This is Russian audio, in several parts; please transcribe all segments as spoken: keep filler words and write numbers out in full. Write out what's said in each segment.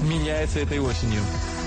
меняется этой осенью.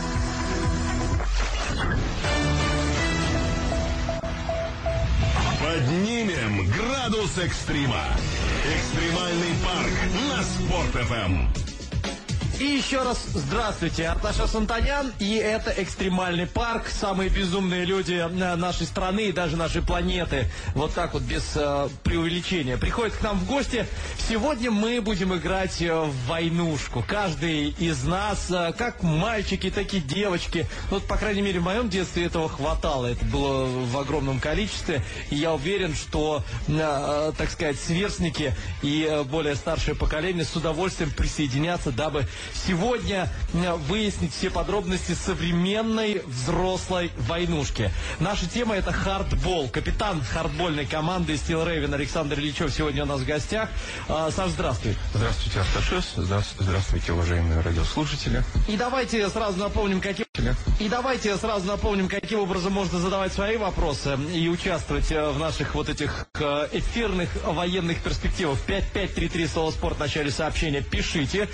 Поднимем градус экстрима. Экстремальный парк на Спорт-ФМ. И еще раз здравствуйте, Арташес Антонян, и это экстремальный парк, самые безумные люди нашей страны и даже нашей планеты, вот так вот без э, преувеличения, приходят к нам в гости. Сегодня мы будем играть в войнушку, каждый из нас, э, как мальчики, так и девочки, вот, по крайней мере, в моем детстве этого хватало, это было в огромном количестве, и я уверен, что, э, так сказать, сверстники и э, более старшее поколение с удовольствием присоединятся, дабы сегодня выяснить все подробности современной взрослой войнушки. Наша тема — это хардбол. Капитан хардбольной команды Steel Raven Александр Ильичев сегодня у нас в гостях. А, Саш, здравствуй. Здравствуйте, Арташес. Здравствуйте, уважаемые радиослушатели. И давайте сразу напомним, каким... И давайте сразу напомним, каким образом можно задавать свои вопросы и участвовать в наших вот этих эфирных военных перспективах. пять пять три три слово «Спорт» в начале сообщения пишите.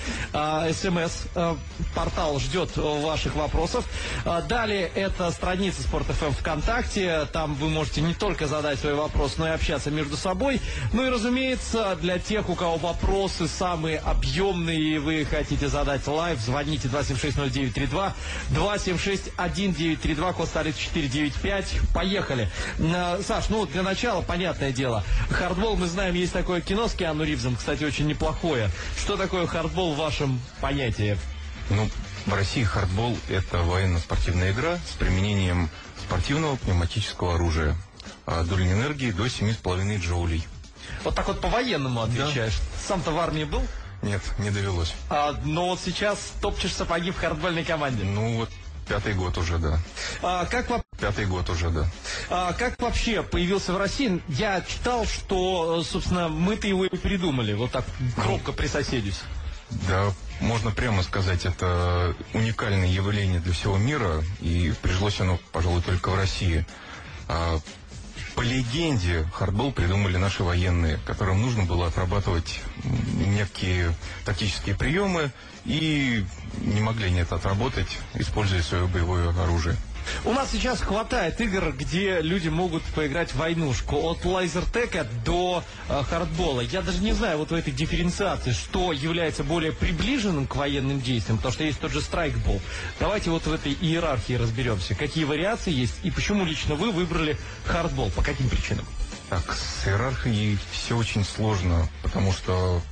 СМС-портал ждет ваших вопросов. Далее это страница Спорт-ФМ ВКонтакте. Там вы можете не только задать свой вопрос, но и общаться между собой. Ну и, разумеется, для тех, у кого вопросы самые объемные, и вы хотите задать лайв, звоните два семь шесть ноль девять три два, два семь шесть один девять три два, код столицы четыре девять пять. Поехали. Саш, ну для начала, понятное дело, хардбол, мы знаем, есть такое кино с Киану Ривзом, кстати, очень неплохое. Что такое хардбол в вашем понятии? Ну, в России хардбол — это военно-спортивная игра с применением спортивного пневматического оружия. Дульной энергии до семи с половиной джоулей. Вот так вот по-военному отвечаешь. Да. Сам-то в армии был? Нет, не довелось. А, но вот сейчас топчешь сапоги в хардбольной команде. Ну вот, пятый год уже, да. А, как во... Пятый год уже, да. А, как вообще появился в России? Я читал, что, собственно, мы-то его и придумали. Вот так громко присоседюсь. Да, можно прямо сказать, это уникальное явление для всего мира, и прижилось оно, пожалуй, только в России. А, по легенде, хардбол придумали наши военные, которым нужно было отрабатывать некие тактические приемы, и не могли они это отработать, используя свое боевое оружие. У нас сейчас хватает игр, где люди могут поиграть в войнушку. От лазертека до э, хардбола. Я даже не знаю вот в этой дифференциации, что является более приближенным к военным действиям, потому что есть тот же страйкбол. Давайте вот в этой иерархии разберемся. Какие вариации есть и почему лично вы выбрали хардбол? По каким причинам? Так, с иерархией все очень сложно, потому что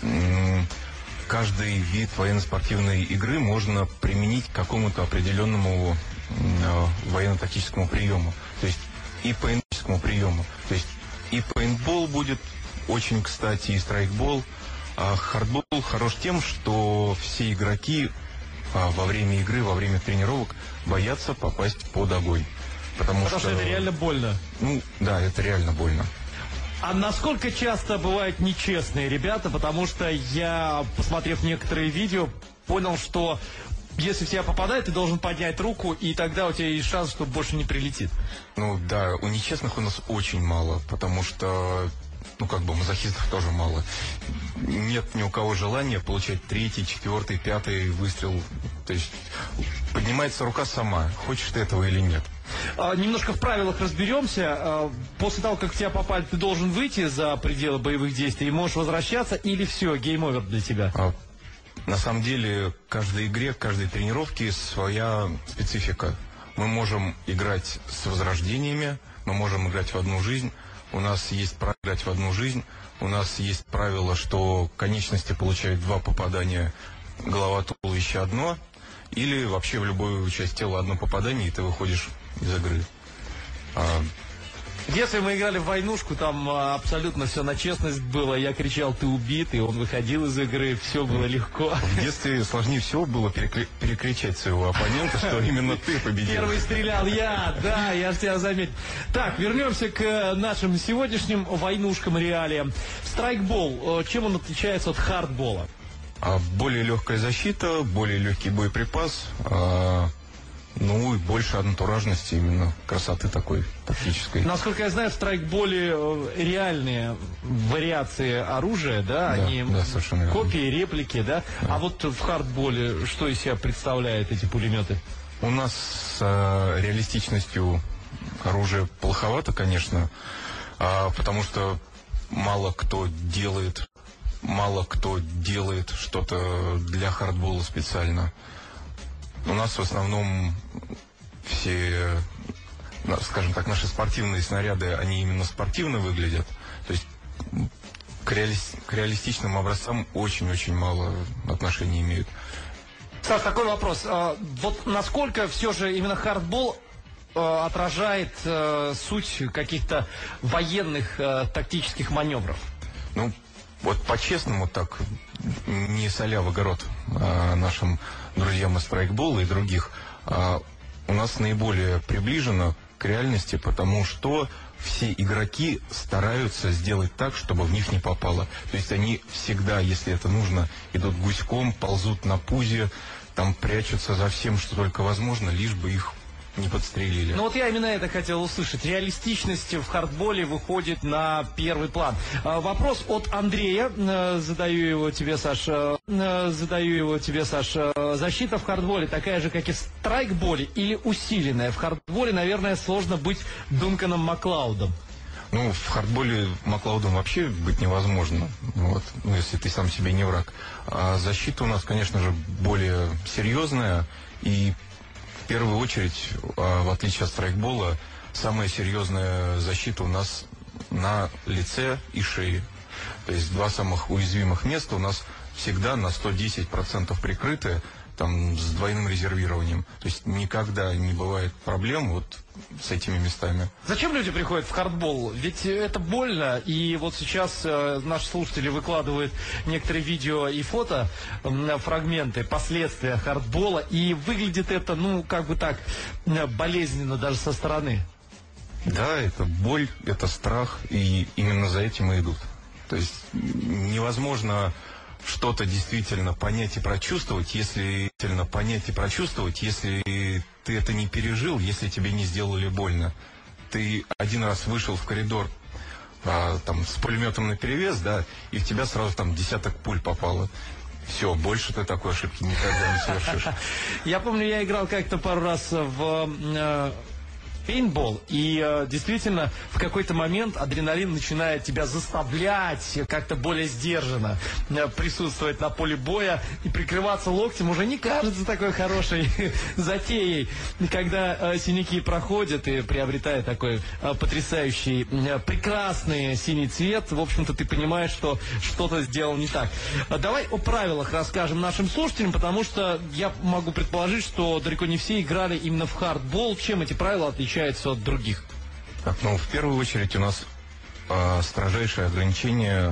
м- каждый вид военно-спортивной игры можно применить к какому-то определенному военно-тактическому приему, то есть и пейнтбольскому приему. То есть и пейнтбол будет очень кстати, и страйкбол. А хардбол хорош тем, что все игроки а, во время игры, во время тренировок боятся попасть под огонь. Потому, потому что, что это реально больно. Ну, да, это реально больно. А насколько часто бывают нечестные ребята? Потому что я, посмотрев некоторые видео, понял, что если в тебя попадает, ты должен поднять руку, и тогда у тебя есть шанс, что больше не прилетит. Ну да, у нечестных у нас очень мало, потому что, ну как бы, мазохистов тоже мало. Нет ни у кого желания получать третий, четвертый, пятый выстрел. То есть поднимается рука сама, хочешь ты этого или нет. А, немножко в правилах разберемся. А, после того, как в тебя попали, ты должен выйти за пределы боевых действий и можешь возвращаться, или все, гейм-овер для тебя? А, на самом деле, в каждой игре, в каждой тренировке своя специфика. Мы можем играть с возрождениями, мы можем играть в одну жизнь. У нас есть право играть в одну жизнь. У нас есть правило, что конечности получают два попадания, голова, туловище одно. Или вообще в любую часть тела одно попадание, и ты выходишь из игры. А... Если мы играли в войнушку, там а, абсолютно все на честность было. Я кричал: ты убит, и он выходил из игры, все было легко. В детстве сложнее всего было перекли... перекричать своего оппонента, что именно ты победил. Первый стрелял я, да, я же тебя заметил. Так, вернемся к нашим сегодняшним войнушкам, реалиям. Страйкбол, чем он отличается от хардбола? А более легкая защита, более легкий боеприпас. А... Ну и больше антуражности, именно красоты такой тактической. Насколько я знаю, в страйкболе реальные вариации оружия, да, Да, они да, совершенно верно. копии, реплики, да? Да. А вот в хардболе что из себя представляют эти пулеметы? У нас с э, реалистичностью оружие плоховато, конечно, а, потому что мало кто делает, мало кто делает что-то для хардбола специально. У нас в основном все, ну, скажем так, наши спортивные снаряды, они именно спортивно выглядят. То есть к, реали... к реалистичным образцам очень-очень мало отношения имеют. Саш, такой вопрос. А, Вот насколько все же именно хардбол а, отражает а, суть каких-то военных а, тактических маневров? Ну, вот по-честному так, не соля в огород а, нашим друзьям из страйкбола и других, а, у нас наиболее приближено к реальности, потому что все игроки стараются сделать так, чтобы в них не попало. То есть они всегда, если это нужно, идут гуськом, ползут на пузе, там прячутся за всем, что только возможно, лишь бы их не подстрелили. Ну вот я именно это хотел услышать. Реалистичность в хардболе выходит на первый план. А, Вопрос от Андрея. Э, Задаю его тебе, Саша. Э, Задаю его тебе, Саша. Защита в хардболе такая же, как и в страйкболе, или усиленная? В хардболе, наверное, сложно быть Дунканом Маклаудом. Ну, в хардболе Маклаудом вообще быть невозможно, вот, ну, если ты сам себе не враг. А защита у нас, конечно же, более серьезная, и в первую очередь, а, в отличие от страйкбола, самая серьезная защита у нас на лице и шее. То есть два самых уязвимых места у нас всегда на сто десять процентов прикрыты, там, с двойным резервированием. То есть никогда не бывает проблем вот с этими местами. Зачем люди приходят в хардбол? Ведь это больно, и вот сейчас э, наши слушатели выкладывают некоторые видео и фото, э, фрагменты, последствия хардбола, и выглядит это, ну, как бы так, э, болезненно даже со стороны. Да, это боль, это страх, и именно за этим и идут. То есть невозможно что-то действительно понять и прочувствовать, если действительно понять и прочувствовать, если ты это не пережил, если тебе не сделали больно. Ты один раз вышел в коридор а, там, с пулеметом наперевес, да, и в тебя сразу там десяток пуль попало. Все, больше ты такой ошибки никогда не совершишь. Я помню, я играл как-то пару раз в э, пейнтбол, и э, действительно в какой-то момент адреналин начинает тебя заставлять как-то более сдержанно э, присутствовать на поле боя, и прикрываться локтем уже не кажется такой хорошей затеей, когда э, синяки проходят и приобретая такой э, потрясающий, э, прекрасный синий цвет, в общем-то ты понимаешь, что что-то сделал не так. А давай о правилах расскажем нашим слушателям, потому что я могу предположить, что далеко не все играли именно в хардбол. Чем эти правила отличаются от других? Так, ну, в первую очередь у нас э, строжайшее ограничение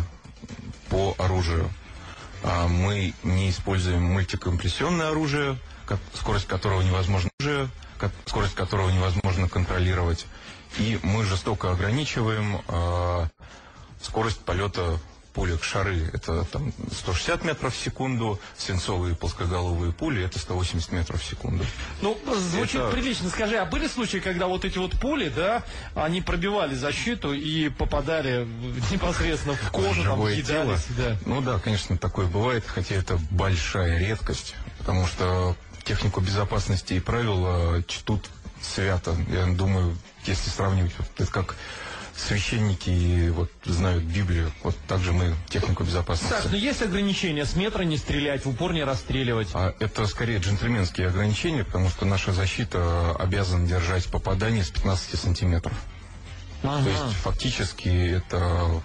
по оружию. А мы не используем мультикомпрессионное оружие, как, скорость которого невозможно, как, скорость которого невозможно контролировать. И мы жестоко ограничиваем э, скорость полета пулек. Шары — это там сто шестьдесят метров в секунду, свинцовые плоскоголовые пули — это сто восемьдесят метров в секунду. Ну, звучит Это... прилично. Скажи, а были случаи, когда вот эти вот пули, да, они пробивали защиту и попадали непосредственно в кожу, там, живое тело? съедались, да. Ну да, конечно, такое бывает, хотя это большая редкость, потому что технику безопасности и правила чтут свято. Я думаю, если сравнивать, вот, это как священники вот знают Библию, вот так же мы технику безопасности. Так, но есть ограничения с метра не стрелять, в упор не расстреливать. А это скорее джентльменские ограничения, потому что наша защита обязана держать попадание с пятнадцати сантиметров. Ага. То есть фактически это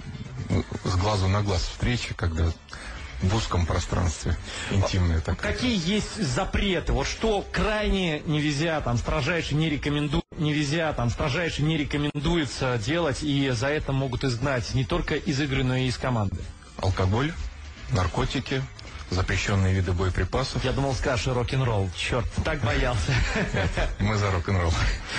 с глазу на глаз встреча, когда в узком пространстве, интимная такая. Какие есть запреты? Вот что крайне нельзя, там, строжайше не рекомендую, нельзя, там, строжайше не рекомендуется делать, и за это могут изгнать не только из игры, но и из команды? Алкоголь, наркотики, запрещенные виды боеприпасов. Я думал, скажешь рок-н-ролл. Черт, так боялся. Мы за рок-н-ролл.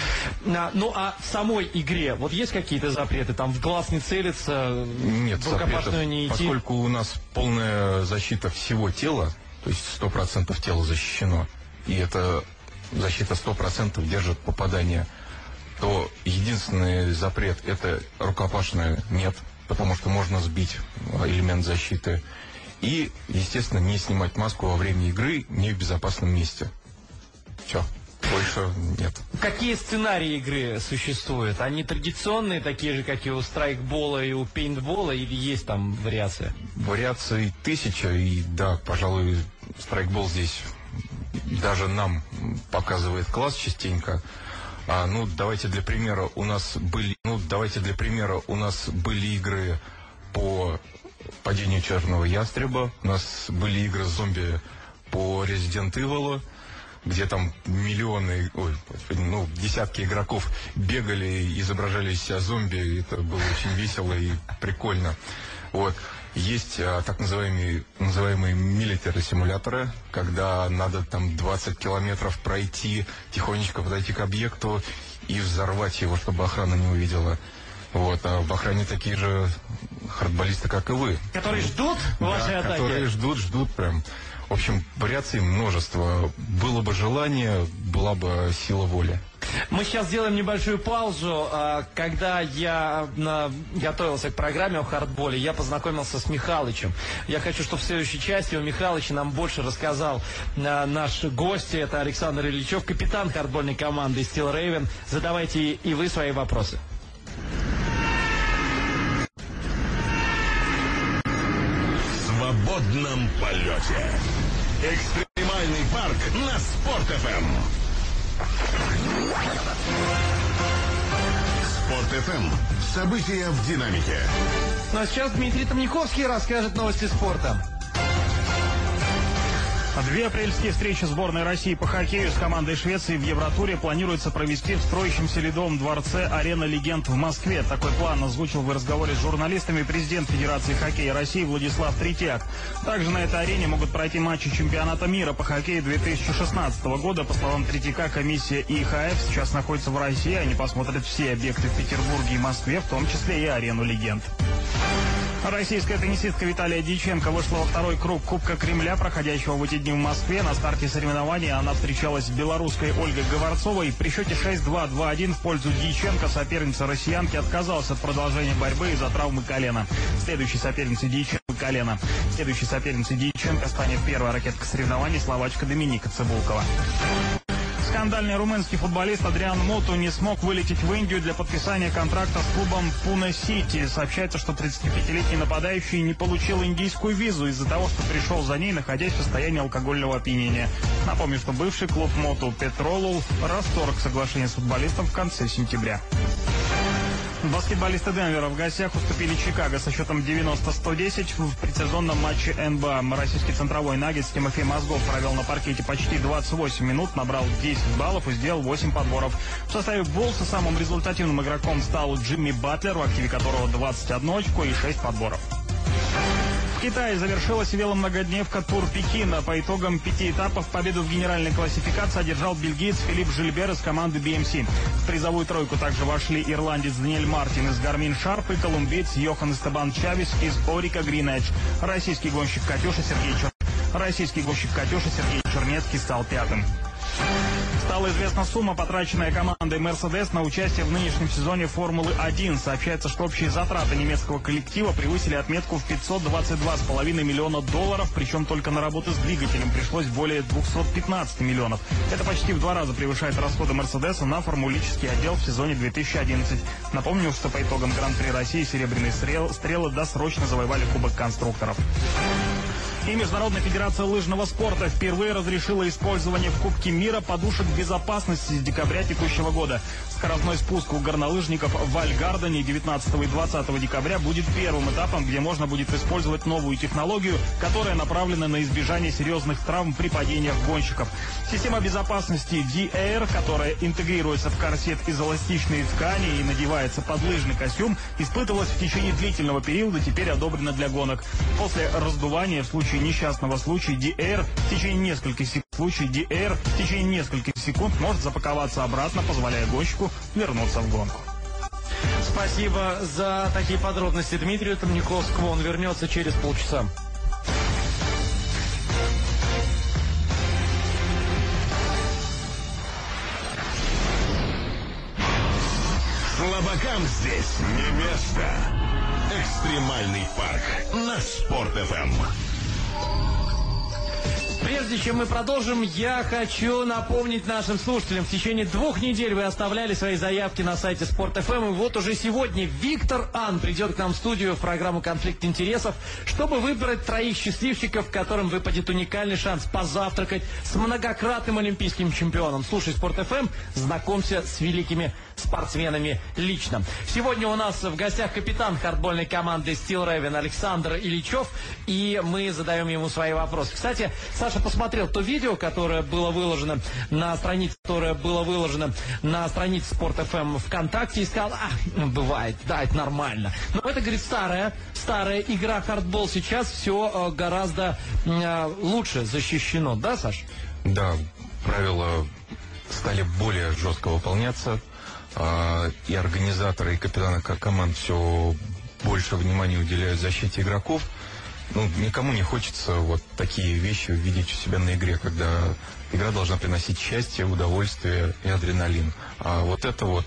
Ну, а в самой игре вот есть какие-то запреты? Там в глаз не целиться, Нет, в рукопашную не идти? Поскольку у нас полная защита всего тела, то есть сто процентов тела защищено, и это защита сто процентов держит попадание, то единственный запрет – это рукопашное нет, потому что можно сбить элемент защиты. И, естественно, не снимать маску во время игры не в безопасном месте. Все. Больше нет. Какие сценарии игры существуют? Они традиционные, такие же, как и у страйкбола и у пейнтбола, или есть там вариации? Вариаций тысяча, и да, пожалуй, страйкбол здесь даже нам показывает класс частенько. А, ну, давайте для примера, у нас были, ну, давайте для примера, у нас были игры по падению черного ястреба, у нас были игры с зомби по Resident Evil, где там миллионы, ой, ну, десятки игроков бегали, изображали из себя зомби. Это было очень весело и прикольно. Вот. Есть а, так называемые, называемые милитary симуляторы, когда надо там двадцать километров пройти, тихонечко подойти к объекту и взорвать его, чтобы охрана не увидела. Вот. А в охране такие же хардболисты, как и вы. Которые ждут вашей да, атаки? Которые ждут, ждут прям. В общем, вариаций множество. Было бы желание, была бы сила воли. Мы сейчас сделаем небольшую паузу. Когда я готовился к программе о хардболе, я познакомился с Михалычем. Я хочу, чтобы в следующей части у Михалыча нам больше рассказал наш гость. Это Александр Ильичев, капитан хардбольной команды Steel Raven. Задавайте и вы свои вопросы. В свободном полете. Экстремальный парк на Спорт-ФМ. Спорт-ФМ. События в динамике. Ну а сейчас Дмитрий Тамниковский расскажет новости спорта. Две апрельские встречи сборной России по хоккею с командой Швеции в Евротуре планируется провести в строящемся ледовом дворце «Арена Легенд» в Москве. Такой план озвучил в разговоре с журналистами президент Федерации хоккея России Владислав Третьяк. Также на этой арене могут пройти матчи чемпионата мира по хоккею две тысячи шестнадцатого года. По словам Третьяка, комиссия И Х Ф сейчас находится в России. Они посмотрят все объекты в Петербурге и Москве, в том числе и «Арену Легенд». Российская теннисистка Виталия Дьяченко вышла во второй круг Кубка Кремля, проходящего в эти дни в Москве. На старте соревнований она встречалась с белорусской Ольгой Говорцовой. При счете шесть-два, два-один в пользу Дьяченко соперница россиянки отказалась от продолжения борьбы из-за травмы колена. Следующей соперницей Дьяченко колено. Следующей соперницей Дьяченко станет первая ракетка соревнований, словачка Доминика Цыбулкова. Скандальный румынский футболист Адриан Моту не смог вылететь в Индию для подписания контракта с клубом Пуне Сити. Сообщается, что тридцатипятилетний нападающий не получил индийскую визу из-за того, что пришел за ней, находясь в состоянии алкогольного опьянения. Напомню, что бывший клуб Моту Петролул расторг соглашение с футболистом в конце сентября. Баскетболисты Денвера в гостях уступили Чикаго со счетом девяносто сто десять в предсезонном матче Эн Бэ А. Российский центровой Наггетс Тимофей Мозгов провел на паркете почти двадцать восемь минут, набрал десять баллов и сделал восемь подборов. В составе Буллса самым результативным игроком стал Джимми Батлер, в активе которого двадцать одно очко и шесть подборов. В Китае завершилась веломногодневка Тур Пекина. По итогам пяти этапов победу в генеральной классификации одержал бельгиец Филипп Жильбер из команды Би Эм Си. В призовую тройку также вошли ирландец Даниэль Мартин из Гармин Шарп и колумбиец Йохан Эстебан Чавес из Орика Грин Эдж. Российский гонщик Катюша Сергей Чер... Российский гонщик Катюша Сергей Чернецкий стал пятым. Стала известна сумма, потраченная командой «Мерседес» на участие в нынешнем сезоне Формулы один. Сообщается, что общие затраты немецкого коллектива превысили отметку в пятьсот двадцать два с половиной миллиона долларов, причем только на работу с двигателем пришлось более двухсот пятнадцати миллионов. Это почти в два раза превышает расходы «Мерседеса» на формулический отдел в сезоне две тысячи одиннадцатом. Напомню, что по итогам Гран-при России «Серебряные стрел, стрелы» досрочно завоевали Кубок конструкторов. И Международная федерация лыжного спорта впервые разрешила использование в Кубке мира подушек безопасности с декабря текущего года. Скоростной спуск у горнолыжников в Вальгардене девятнадцатого и двадцатого декабря будет первым этапом, где можно будет использовать новую технологию, которая направлена на избежание серьезных травм при падениях гонщиков. Система безопасности ди эйр, которая интегрируется в корсет из эластичной ткани и надевается под лыжный костюм, испытывалась в течение длительного периода, теперь одобрена для гонок. После раздувания в случае несчастного случая ди эйр в течение нескольких секунд, в случае ди эйр в течение нескольких секунд может запаковаться обратно, позволяя гонщику вернуться в гонку. Спасибо за такие подробности Дмитрию Тамниковскому. Он вернется через полчаса. Игрокам здесь не место. Экстремальный парк на Спорт-ФМ. Прежде чем мы продолжим, я хочу напомнить нашим слушателям, в течение двух недель вы оставляли свои заявки на сайте Спорт.ФМ, и вот уже сегодня Виктор Ан придет к нам в студию в программу «Конфликт интересов», чтобы выбрать троих счастливчиков, которым выпадет уникальный шанс позавтракать с многократным олимпийским чемпионом. Слушай Спорт.ФМ, знакомься с великими спортсменами лично. Сегодня у нас в гостях капитан хардбольной команды Steel Raven Александр Ильичев, и мы задаем ему свои вопросы. Кстати, Саша посмотрел то видео, которое было выложено на странице, которое было выложено на странице Спорт.ФМ ВКонтакте, и сказал: а, бывает, да, это нормально. Но это, говорит, старая, старая игра хардбол. Сейчас все гораздо э, лучше защищено, да, Саш? Да, правила стали более жестко выполняться, э, и организаторы, и капитаны команд все больше внимания уделяют защите игроков. Ну, никому не хочется вот такие вещи увидеть у себя на игре, когда игра должна приносить счастье, удовольствие и адреналин. А вот это вот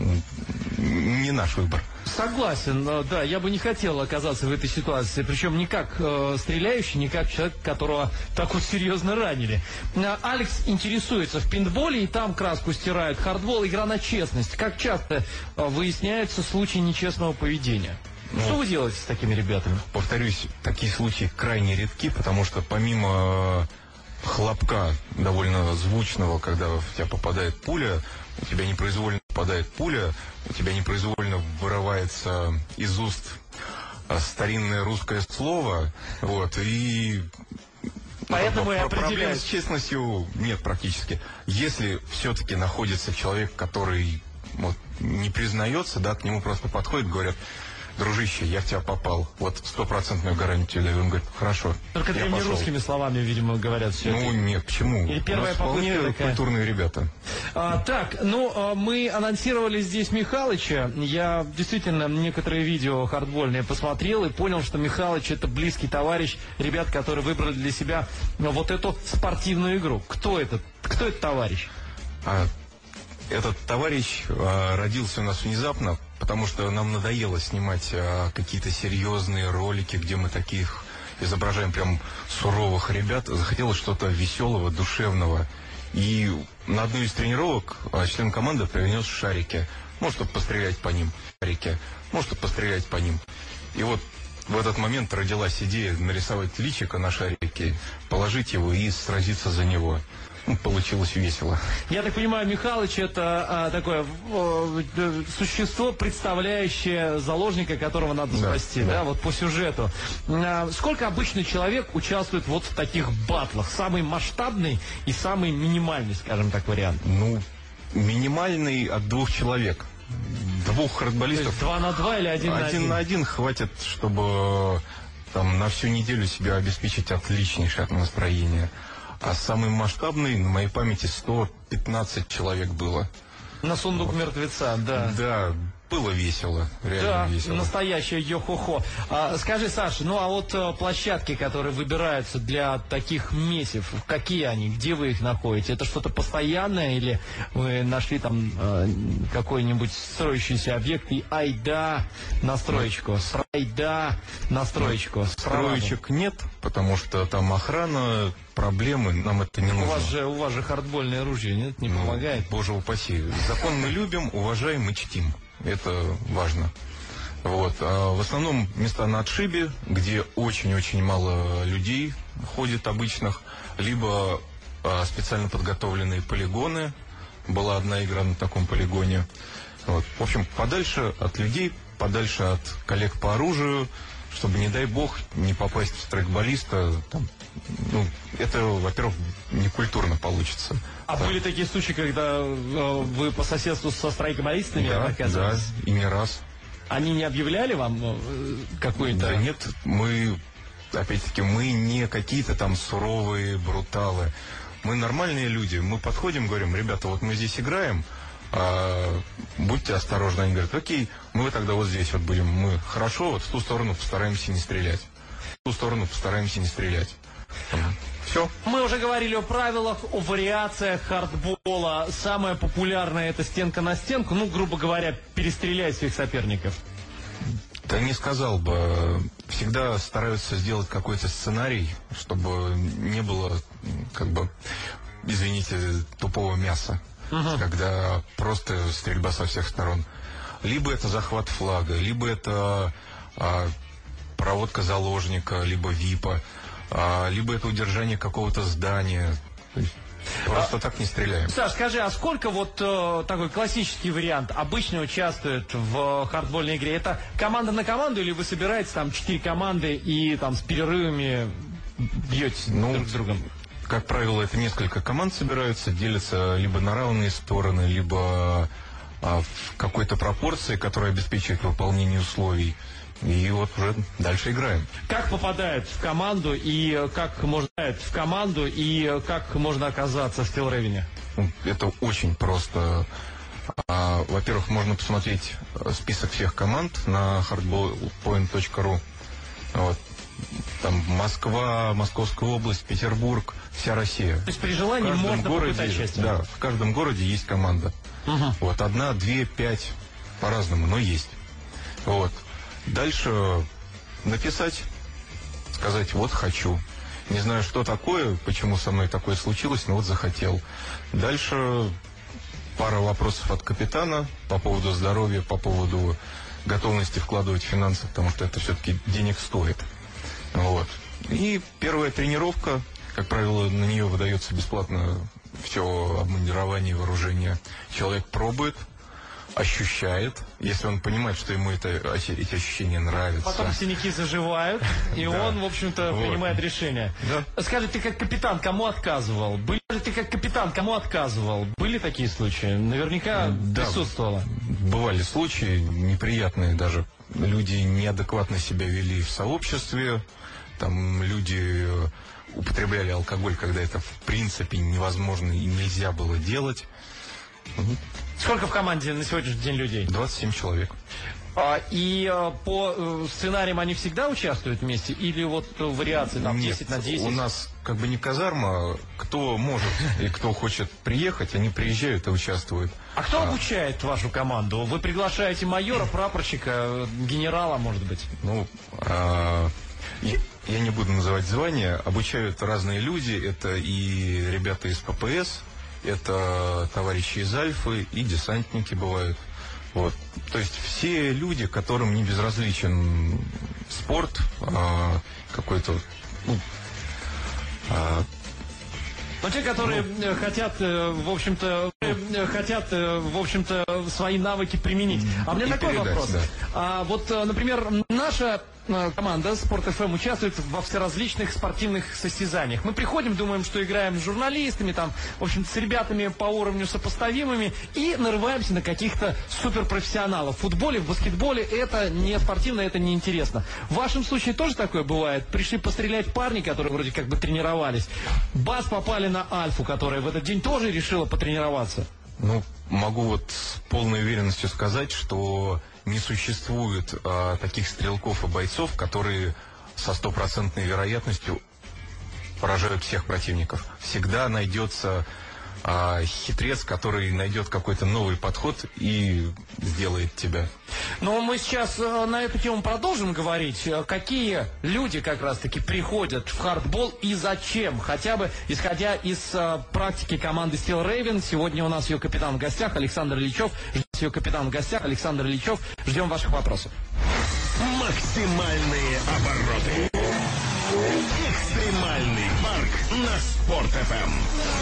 не наш выбор. Согласен, да, я бы не хотел оказаться в этой ситуации, причем не как э, стреляющий, не как человек, которого так вот серьезно ранили. Алекс интересуется в пейнтболе, и там краску стирают. Хардбол — игра на честность. Как часто э, выясняются случаи нечестного поведения? Ну, что вы делаете с такими ребятами? Повторюсь, такие случаи крайне редки, потому что помимо хлопка довольно звучного, когда в тебя попадает пуля, у тебя непроизвольно попадает пуля, у тебя непроизвольно вырывается из уст старинное русское слово, вот, и... Поэтому и проблем определяюсь. с честностью нет практически. Если все-таки находится человек, который вот, не признается, да, к нему просто подходит, говорят: дружище, я в тебя попал. Вот стопроцентную гарантию даю. Он говорит: хорошо. Только я не пошел. русскими словами, видимо, говорят все Ну это. нет, почему? Или первая У нас вполне попытка такая. культурные ребята. А, так, ну, а, мы анонсировали здесь Михалыча. Я действительно некоторые видео хардбольные посмотрел и понял, что Михалыч — это близкий товарищ ребят, которые выбрали для себя вот эту спортивную игру. Кто этот? Кто этот товарищ? А, этот товарищ а, родился у нас внезапно, потому что нам надоело снимать а, какие-то серьезные ролики, где мы таких изображаем прям суровых ребят. Захотелось что-то веселого, душевного. И на одну из тренировок а, член команды принес шарики. Может, чтобы пострелять по ним. Шарики. Может, чтобы пострелять по ним. И вот в этот момент родилась идея нарисовать личико на шарике, положить его и сразиться за него. Ну, получилось весело. Я так понимаю, Михалыч — это а, такое о, существо, представляющее заложника, которого надо Да, спасти, да. да, вот по сюжету. А, сколько обычно человек участвует вот в таких батлах? Самый масштабный и самый минимальный, скажем так, вариант. Ну, минимальный от двух человек. Двух То хардболистов. есть два на два или один, на один один? на один хватит, чтобы там на всю неделю себя обеспечить отличнейшее настроение. А самый масштабный, на моей памяти, сто пятнадцать человек было. На сундук мертвеца, да. Да, было весело, реально Да, весело. настоящее йо-хо-хо. А, скажи, Саша, ну а вот а, площадки, которые выбираются для таких месив, какие они, где вы их находите? Это что-то постоянное или вы нашли там а, какой-нибудь строящийся объект и айда на строечку, айда на строечку? Строечек нет, потому что там охрана, проблемы, нам это не У нужно. вас же, у вас же хардбольное оружие, нет, не Ну, помогает? Боже упаси. Закон мы любим, уважаем и чтим. Это важно. Вот. А в основном места на отшибе, где очень-очень мало людей ходит обычных, либо а, специально подготовленные полигоны. Была одна игра на таком полигоне. Вот. В общем, подальше от людей, подальше от коллег по оружию, чтобы, не дай бог, не попасть в страйкболиста. Там, ну, это, во-первых, некультурно получится. А Так. были такие случаи, когда э, вы по соседству со страйкболистами Да, да, оказывались? и не раз. Они не объявляли вам э, какой-то... Да нет, мы, опять-таки, мы не какие-то там суровые бруталы. Мы нормальные люди. Мы подходим, говорим: ребята, вот мы здесь играем, а, будьте осторожны. Они говорят: окей, мы тогда вот здесь вот будем. Мы хорошо, вот в ту сторону постараемся не стрелять. В ту сторону постараемся не стрелять. Все. Мы уже говорили о правилах, о вариациях хардбола. Самое популярное — это стенка на стенку. Ну, грубо говоря, перестрелять своих соперников. Да не сказал бы. Всегда стараются сделать какой-то сценарий, чтобы не было, как бы, извините, тупого мяса. Uh-huh. Когда просто стрельба со всех сторон. Либо это захват флага, либо это а, проводка заложника, либо випа, а, либо это удержание какого-то здания. То есть просто а, так не стреляем. Саш, скажи, а сколько вот э, такой классический вариант обычно участвует в хардбольной игре? Это команда на команду, или вы собираете там четыре команды и там с перерывами бьете ну, друг с другом? Как правило, это несколько команд собираются, делятся либо на равные стороны, либо а, в какой-то пропорции, которая обеспечивает выполнение условий. И вот уже дальше играем. Как попадают в команду и как можно в команду и как можно оказаться в Стилрейвене? Это очень просто. А, во-первых, можно посмотреть список всех команд на хардбол поинт точка ру. Вот. Там Москва, Московская область, Петербург, вся Россия. То есть при желании можно городе, попытать счастье? Да, в каждом городе есть команда. Угу. Вот одна, две, пять, по-разному, но есть. Вот. Дальше написать, сказать, вот хочу. Не знаю, что такое, почему со мной такое случилось, но вот захотел. Дальше пара вопросов от капитана по поводу здоровья, по поводу готовности вкладывать финансы, потому что это все-таки денег стоит. Вот. И первая тренировка, как правило, на нее выдается бесплатно все обмундирование, вооружение. Человек пробует, ощущает, если он понимает, что ему это, эти ощущения нравятся. Потом синяки заживают, и да. он, в общем-то, вот. принимает решение. Да. Скажи, ты как капитан кому отказывал? Были ты как капитан кому отказывал? Были такие случаи? Наверняка да. присутствовало. Бывали случаи неприятные даже. Люди неадекватно себя вели в сообществе. Там люди употребляли алкоголь, когда это в принципе невозможно и нельзя было делать. Сколько в команде на сегодняшний день людей? двадцать семь человек. А, и а, по э, сценариям они всегда участвуют вместе? Или вот вариации там Нет, десять на десять? У нас как бы не казарма. Кто может и кто хочет приехать, они приезжают и участвуют. А кто а... обучает вашу команду? Вы приглашаете майора, прапорщика, генерала, может быть? Ну, а... я, я не буду называть звания. Обучают разные люди. Это и ребята из пэ пэ эс, это товарищи из Альфы и десантники бывают. Вот. То есть все люди, которым не безразличен спорт, а, какой-то... Ну, а, Но те, которые ну, хотят, в общем-то, хотят, в общем-то, свои навыки применить. А у меня такой передать, вопрос. Да. А, вот, например, наша команда Спорт эф эм участвует во всеразличных спортивных состязаниях. Мы приходим, думаем, что играем с журналистами, там, в общем, с ребятами по уровню сопоставимыми, и нарываемся на каких-то суперпрофессионалов. В футболе, в баскетболе это не спортивно, это не интересно. В вашем случае тоже такое бывает? Пришли пострелять парни, которые вроде как бы тренировались. Бас попали на Альфу, которая в этот день тоже решила потренироваться. Ну, могу вот с полной уверенностью сказать, что не существует а, таких стрелков и бойцов, которые со стопроцентной вероятностью поражают всех противников. Всегда найдется а, хитрец, который найдет какой-то новый подход и сделает тебя. Но мы сейчас а, на эту тему продолжим говорить. Какие люди как раз-таки приходят в хардбол и зачем? Хотя бы исходя из а, практики команды Стилрейвен. Сегодня у нас ее капитан в гостях Александр Ильичев. Ее капитан в гостях Александр Ильичев. Ждем ваших вопросов. Максимальные обороты. Экстремальный парк на Спорт эф эм.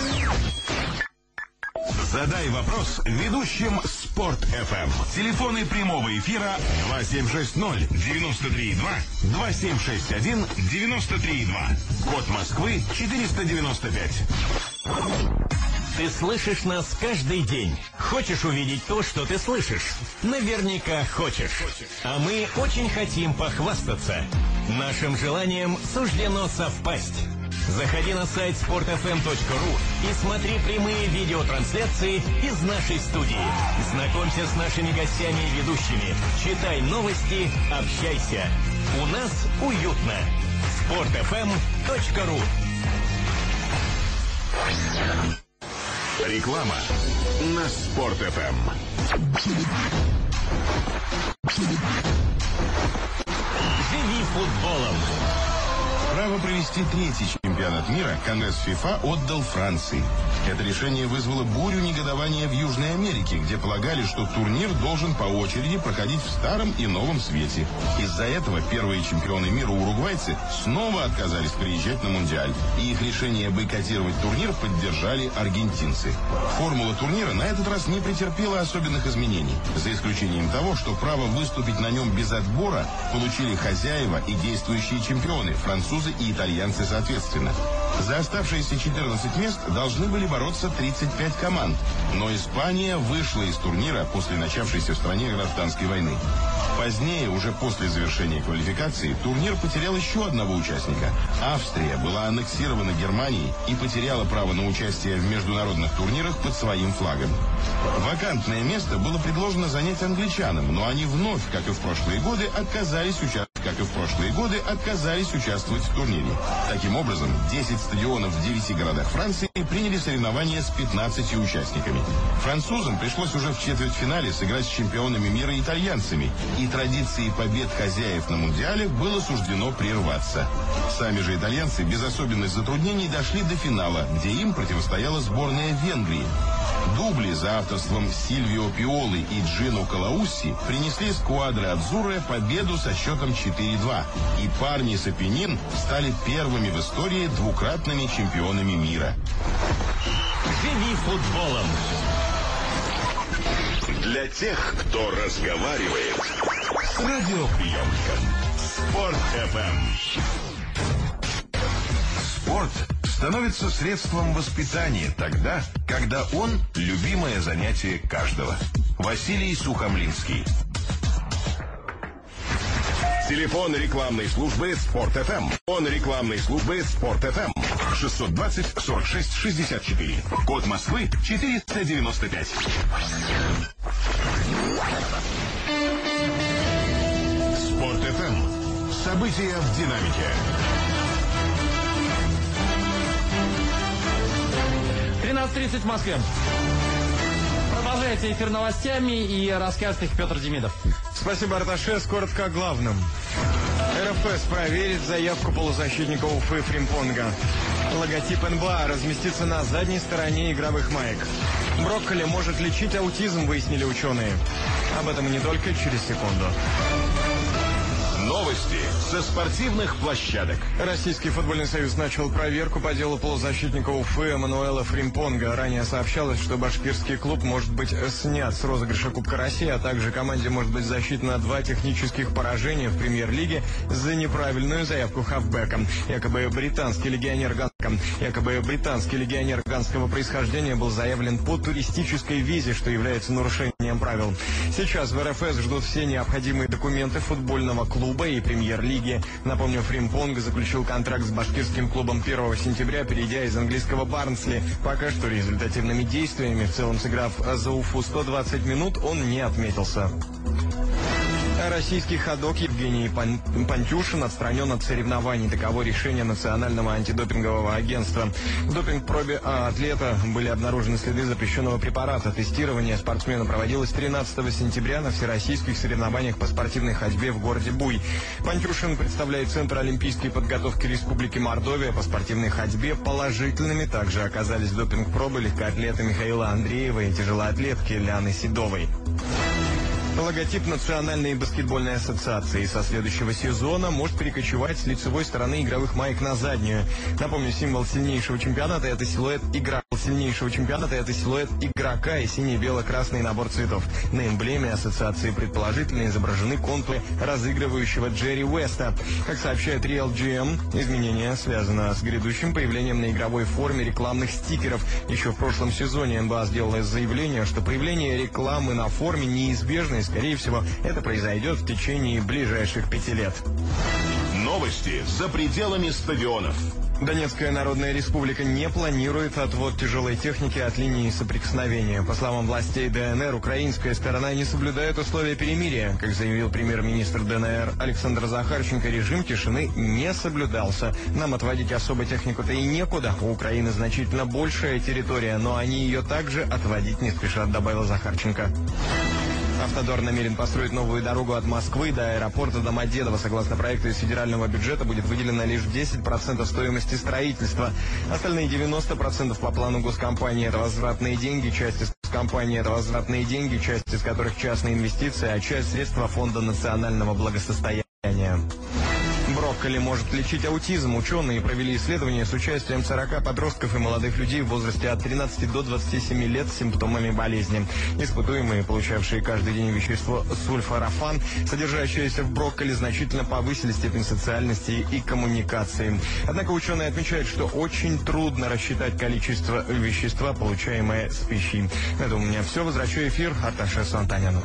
Задай вопрос ведущим Спорт эф эм. Телефоны прямого эфира два семь шесть ноль девяносто три два, два семь шесть один девяносто три два. Код Москвы четыреста девяносто пять. Ты слышишь нас каждый день. Хочешь увидеть то, что ты слышишь? Наверняка хочешь. А мы очень хотим похвастаться. Нашим желанием суждено совпасть. Заходи на сайт спорт эф эм точка ру и смотри прямые видеотрансляции из нашей студии. Знакомься с нашими гостями и ведущими. Читай новости, общайся. У нас уютно. спорт эф эм точка ру. Реклама на Спорт-ФМ. Живи футболом. Право провести третий чемпионат мира Конгресс ФИФА отдал Франции. Это решение вызвало бурю негодования в Южной Америке, где полагали, что турнир должен по очереди проходить в старом и новом свете. Из-за этого первые чемпионы мира уругвайцы снова отказались приезжать на Мундиаль. И их решение бойкотировать турнир поддержали аргентинцы. Формула турнира на этот раз не претерпела особенных изменений, за исключением того, что право выступить на нем без отбора получили хозяева и действующие чемпионы, французы и итальянцы соответственно. За оставшиеся четырнадцать мест должны были бороться тридцать пять команд, но Испания вышла из турнира после начавшейся в стране гражданской войны. Позднее, уже после завершения квалификации, турнир потерял еще одного участника. Австрия была аннексирована Германией и потеряла право на участие в международных турнирах под своим флагом. Вакантное место было предложено занять англичанам, но они вновь, как и в прошлые годы, отказались участвовать. как и в прошлые годы, отказались участвовать в турнире. Таким образом, десять стадионов в девяти городах Франции приняли соревнования с пятнадцатью участниками. Французам пришлось уже в четвертьфинале сыграть с чемпионами мира итальянцами, и традиции побед хозяев на Мундиале было суждено прерваться. Сами же итальянцы без особенных затруднений дошли до финала, где им противостояла сборная Венгрии. Дубли за авторством Сильвио Пиолы и Джино Калаусси принесли сквадре Адзурре победу со счетом четыре-два, и парни с Апеннин стали первыми в истории двукратными чемпионами мира. Живи футболом. Для тех, кто разговаривает с радиоприемником. Спорт-ФМ. Спорт становится средством воспитания тогда, когда он – любимое занятие каждого. Василий Сухомлинский. Телефон рекламной службы «Спорт-ФМ». Он рекламной службы «Спорт-ФМ». шестьсот двадцать сорок шесть шестьдесят четыре. Код Москвы четыреста девяносто пять. «Спорт-ФМ». События в динамике. тринадцать тридцать в Москве. Продолжается эфир новостями, и расскажет их Петр Демидов. Спасибо, Арташес. Коротко о главном. эр эф эс проверит заявку полузащитника Уфы Фримпонга. Логотип эн бэ а разместится на задней стороне игровых маек. Брокколи может лечить аутизм, выяснили ученые. Об этом и не только через секунду. Новости со спортивных площадок. Российский футбольный союз начал проверку по делу полузащитника Уфы Эммануэла Фримпонга. Ранее сообщалось, что башкирский клуб может быть снят с розыгрыша Кубка России, а также команде может быть засчитано два технических поражения в премьер-лиге за неправильную заявку хавбека. Якобы британский легионер Ганском, якобы британский легионер ганского происхождения был заявлен по туристической визе, что является нарушением правил. Сейчас в эр эф эс ждут все необходимые документы футбольного клуба и премьер-лиги. Напомню, Фримпонг заключил контракт с башкирским клубом первого сентября, перейдя из английского Барнсли. Пока что результативными действиями, в целом сыграв за Уфу сто двадцать минут, он не отметился. Российский ходок Евгений Пан... Пантюшин отстранен от соревнований. Таково решение Национального антидопингового агентства. В допинг-пробе атлета были обнаружены следы запрещенного препарата. Тестирование спортсмена проводилось тринадцатого сентября на всероссийских соревнованиях по спортивной ходьбе в городе Буй. Пантюшин представляет Центр олимпийской подготовки Республики Мордовия по спортивной ходьбе. Положительными также оказались допинг-пробы легкоатлета Михаила Андреева и тяжелоатлетки Ляны Седовой. Логотип Национальной баскетбольной ассоциации со следующего сезона может перекочевать с лицевой стороны игровых маек на заднюю. Напомню, символ сильнейшего чемпионата – это силуэт игрока. Сильнейшего чемпионата – это силуэт игрока и синий-бело-красный набор цветов. На эмблеме ассоциации предположительно изображены контуры разыгрывающего Джерри Уэста. Как сообщает Real джи эм, изменение связано с грядущим появлением на игровой форме рекламных стикеров. Еще в прошлом сезоне эн бэ а сделала заявление, что появление рекламы на форме неизбежно, и, скорее всего, это произойдет в течение ближайших пяти лет. Новости за пределами стадионов. Донецкая Народная Республика не планирует отвод тяжелой техники от линии соприкосновения. По словам властей ДНР, украинская сторона не соблюдает условия перемирия. Как заявил премьер-министр ДНР Александр Захарченко, режим тишины не соблюдался. Нам отводить особо технику-то и некуда. У Украины значительно большая территория, но они ее также отводить не спешат, добавил Захарченко. Автодор намерен построить новую дорогу от Москвы до аэропорта Домодедово. Согласно проекту из федерального бюджета будет выделено лишь десять процентов стоимости строительства. Остальные девяносто процентов по плану госкомпании. Это возвратные деньги, часть из компании это возвратные деньги, часть из которых частные инвестиции, а часть средства Фонда национального благосостояния. Брокколи может лечить аутизм. Ученые провели исследование с участием сорока подростков и молодых людей в возрасте от тринадцати до двадцати семи лет с симптомами болезни. Испытуемые, получавшие каждый день вещество сульфорафан, содержащееся в брокколи, значительно повысили степень социальности и коммуникации. Однако ученые отмечают, что очень трудно рассчитать количество вещества, получаемое с пищей. На этом у меня все. Возвращаю эфир Арташесу Антоняну.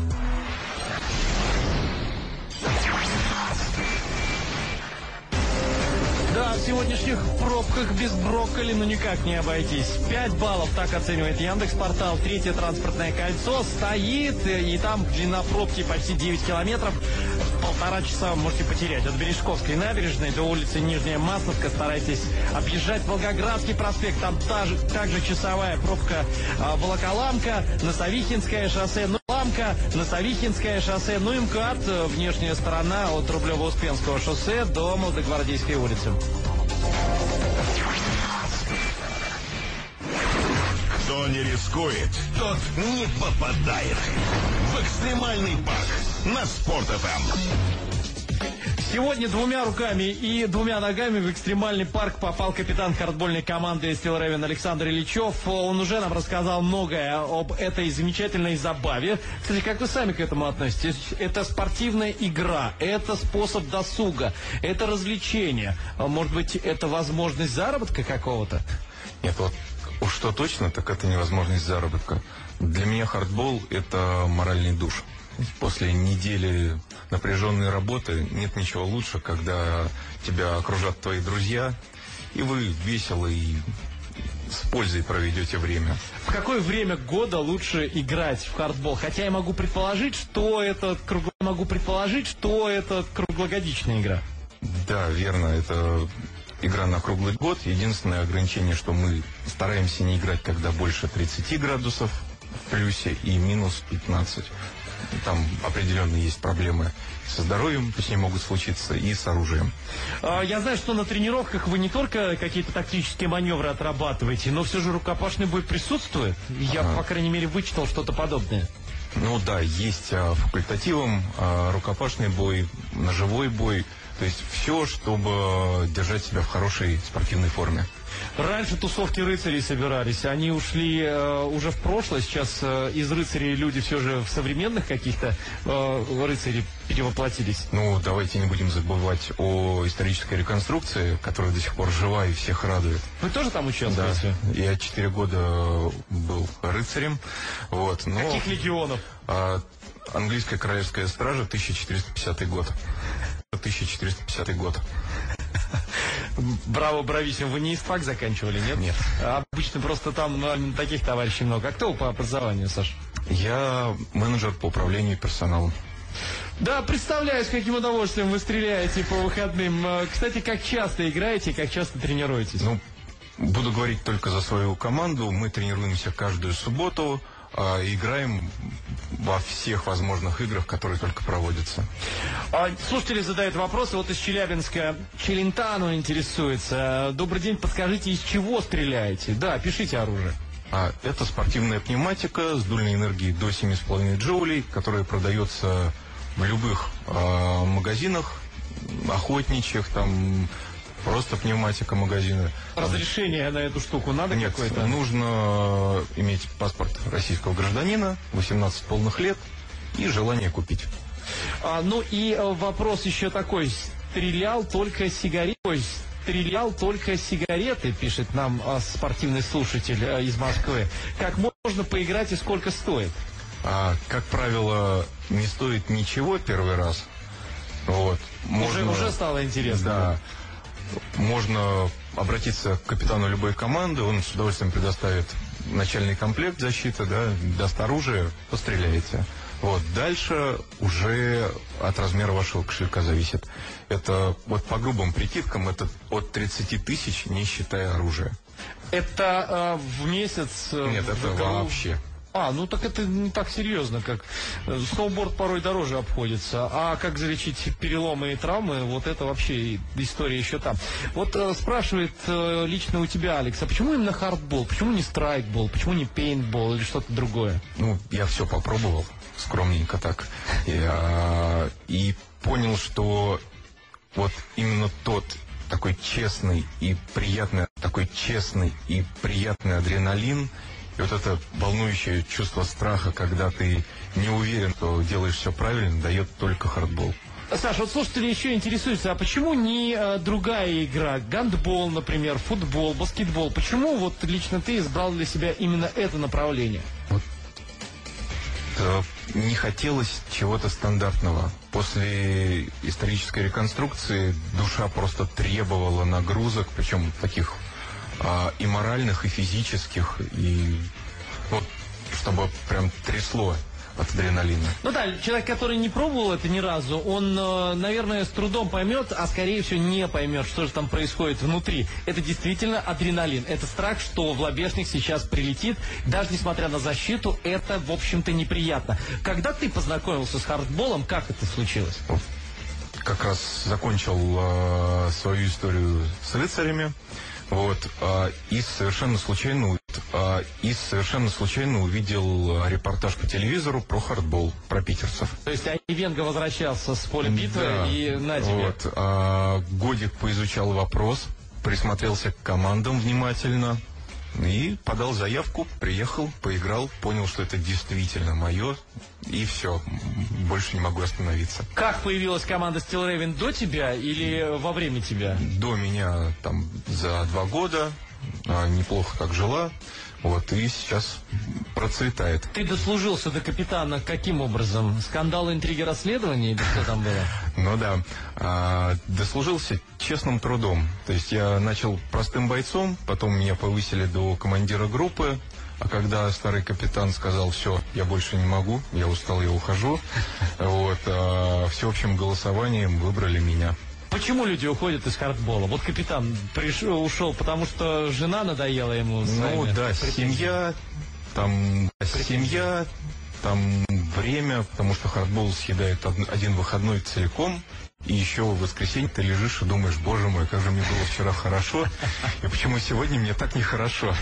Да, в сегодняшних пробках без брокколи ну никак не обойтись. Пять баллов, так оценивает Яндекс.Портал. Третье транспортное кольцо стоит, и там длина пробки почти девять километров. Полтора часа можете потерять. От Бережковской набережной до улицы Нижняя Масловка. Старайтесь объезжать Волгоградский проспект. Там та же, также часовая пробка а, Волоколамка, Носовихинское шоссе, ну, Ламка, Носовихинское шоссе, ну и МКАД, внешняя сторона от Рублево-Успенского шоссе до Молодогвардейской улицы. Кто не рискует, тот не попадает в экстремальный парк на Спорт.ФМ. Сегодня двумя руками и двумя ногами в экстремальный парк попал капитан хардбольной команды Steel Raven Александр Ильичев. Он уже нам рассказал многое об этой замечательной забаве. Кстати, как вы сами к этому относитесь? Это спортивная игра, это способ досуга, это развлечение. Может быть, это возможность заработка какого-то? Нет, вот уж что точно, так это невозможность заработка. Для меня хардбол – это моральный душ. После недели напряженной работы нет ничего лучше, когда тебя окружат твои друзья, и вы весело и с пользой проведете время. В какое время года лучше играть в хардбол? Хотя я могу предположить, что это, кругло... могу предположить, что это круглогодичная игра. Да, верно, это игра на круглый год. Единственное ограничение, что мы стараемся не играть, когда больше тридцати градусов в плюсе и минус пятнадцать. Там определенно есть проблемы со здоровьем, точнее могут случиться, и с оружием. Я знаю, что на тренировках вы не только какие-то тактические маневры отрабатываете, но все же рукопашный бой присутствует. Я, а... по крайней мере, вычитал что-то подобное. Ну да, есть а, факультативом а, рукопашный бой, ножевой бой. То есть все, чтобы держать себя в хорошей спортивной форме. Раньше тусовки рыцарей собирались, они ушли э, уже в прошлое. Сейчас э, из рыцарей люди все же в современных каких-то э, рыцарей перевоплотились. Ну, давайте не будем забывать о исторической реконструкции, которая до сих пор жива и всех радует. Вы тоже там участвуете? Да, я четыре года был рыцарем. Вот, но, каких легионов? А, английская королевская стража, тысяча четыреста пятидесятый год. тысяча четыреста пятидесятый год. Браво, брависсимо. Вы не ИСТФАК заканчивали, нет? Нет. А обычно просто там ну, таких товарищей много. А кто вы по образованию, Саш? Я менеджер по управлению персоналом. Да, представляю, с каким удовольствием вы стреляете по выходным. Кстати, как часто играете, как часто тренируетесь? Ну, буду говорить только за свою команду. Мы тренируемся каждую субботу. А, играем во всех возможных играх, которые только проводятся. А, слушатели задают вопросы. Вот из Челябинска Челентано интересуется. Добрый день, подскажите, из чего стреляете? Да, пишите оружие. А, это спортивная пневматика с дульной энергией до семи с половиной джоулей, которая продается в любых а, магазинах, охотничьих, там... Просто пневматика магазина. Разрешение на эту штуку надо Нет, какое-то? нужно иметь паспорт российского гражданина, восемнадцать полных лет и желание купить. А, ну и вопрос еще такой. Стрелял только сигареты. Стрелял только сигареты, пишет нам а, спортивный слушатель а, из Москвы. Как можно поиграть и сколько стоит? А, как правило, не стоит ничего первый раз. Вот. Можно... Уже, уже стало интересно. Да. можно обратиться к капитану любой команды, он с удовольствием предоставит начальный комплект защиты, да, даст оружие, постреляете. Вот. Дальше уже от размера вашего кошелька зависит. Это вот по грубым прикидкам, это от тридцати тысяч, не считая оружия. Это э, в месяц? Э, Нет, это в... вообще. А, ну так это не так серьезно, как сноуборд порой дороже обходится, а как залечить переломы и травмы, вот это вообще история еще там. Вот э, спрашивает э, лично у тебя, Алекс, а почему именно хардбол, почему не страйкбол, почему не пейнтбол или что-то другое? Ну, я все попробовал, скромненько так, и, а, и понял, что вот именно тот такой честный и приятный, такой честный и приятный адреналин, и вот это волнующее чувство страха, когда ты не уверен, что делаешь все правильно, дает только хардбол. Саша, вот слушатели еще интересуются, а почему не э, другая игра? Гандбол, например, футбол, баскетбол. Почему вот лично ты избрал для себя именно это направление? Вот, э, не хотелось чего-то стандартного. После исторической реконструкции душа просто требовала нагрузок, причем таких а, и моральных, и физических, и вот, чтобы прям трясло от адреналина. Ну да, человек, который не пробовал это ни разу, он, наверное, с трудом поймет, а скорее всего не поймет, что же там происходит внутри. Это действительно адреналин. Это страх, что в лобешник сейчас прилетит. Даже несмотря на защиту, это, в общем-то, неприятно. Когда ты познакомился с хардболом, как это случилось? Как раз закончил э, свою историю с рыцарями. Вот, а, и совершенно случайно, а, и совершенно случайно увидел репортаж по телевизору про хардбол, про питерцев. То есть Айвенго возвращался с поля битвы, да, и на тебе. Вот, а, годик поизучал вопрос, присмотрелся к командам внимательно и подал заявку, приехал, поиграл, понял, что это действительно мое, и все, больше не могу остановиться. Как появилась команда Steel Raven, до тебя или во время тебя? До меня там за два года, а, неплохо так жила, вот, и сейчас процветает. Ты дослужился до капитана каким образом? Скандалы, интриги, расследования или что там было? Ну да, а, дослужился честным трудом. То есть я начал простым бойцом, потом меня повысили до командира группы, а когда старый капитан сказал: все, я больше не могу, я устал, я ухожу, вот, а, всеобщим голосованием выбрали меня. Почему люди уходят из хардбола? Вот капитан пришел, ушел, потому что жена надоела ему. Ну да, семья, там семья, там время, потому что хардбол съедает один выходной целиком, и еще в воскресенье ты лежишь и думаешь: боже мой, как же мне было вчера хорошо, и почему сегодня мне так нехорошо.